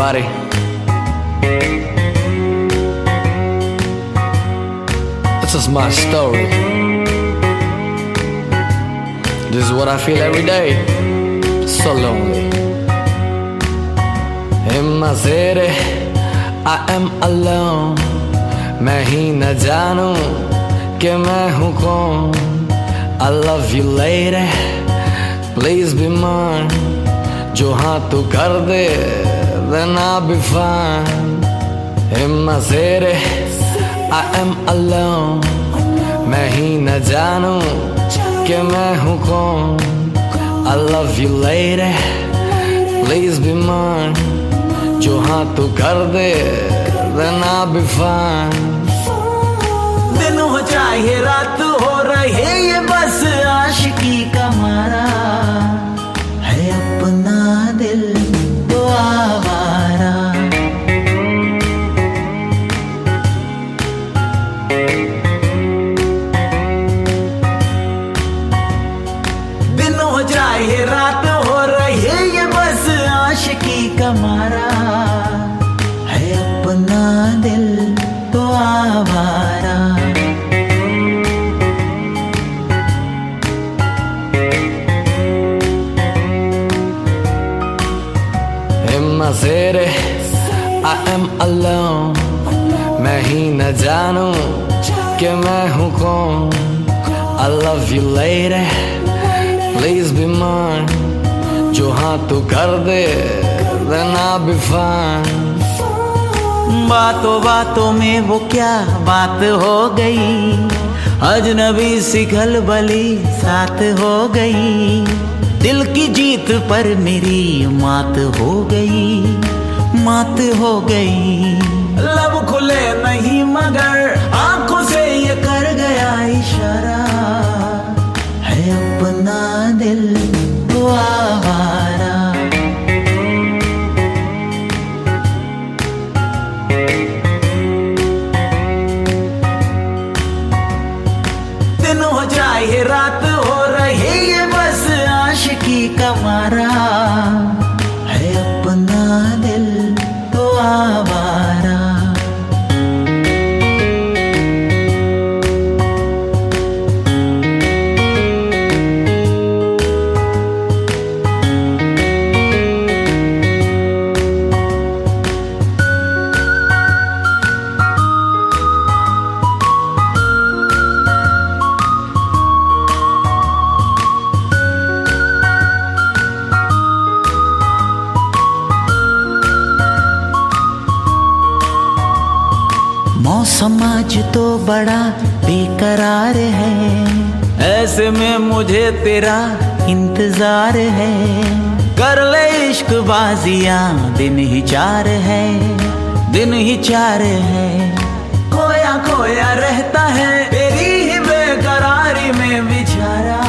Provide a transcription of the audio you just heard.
everybody. This is my story. This is what I feel every day. So lonely. In my city, I am alone. मैं ही न जानूं कि मैं हूँ कौन. I love you lady, please be mine. जो हाँ तू कर दे, then I'll be fine. In my city, I am alone. मैं ही न जानूं कि मैं हूँ कौन. I love you lady, please be mine. जो हाँ तू कर दे, then I'll be fine. दिन हो चाहे रात हो रहे ये बस आशिकी का मारा है अपना दिल तो आवारा. दिन हो चाहे रात हो रहे ये बस आशिकी का मारा है अपना दिल तो आवारा. In my city, I am alone. मैं ही न जानूं कि मैं हूँ कौन. I love you lady, please be mine. जो हाँ तू कर दे, then I'll be fine. बातों बातों में वो क्या बात हो गई, अजनबी सी खलबली साथ हो गई. दिल की जीत पर मेरी मात हो गई, मात हो गई. लब खुले नहीं मगर आंखों से ये कर गया इशारा है अपना दिल तो आवारा. दिन हो चाहे रात हो रहे ये बस आशिकी का मारा है अपना दिल तो आवारा. मौसम आज तो बड़ा बेकरार है, ऐसे में मुझे तेरा इंतजार है. कर ले इश्क बाजियां दिन ही चार है, दिन ही चार है. खोया खोया रहता है तेरी ही बेकरारी में बेचारा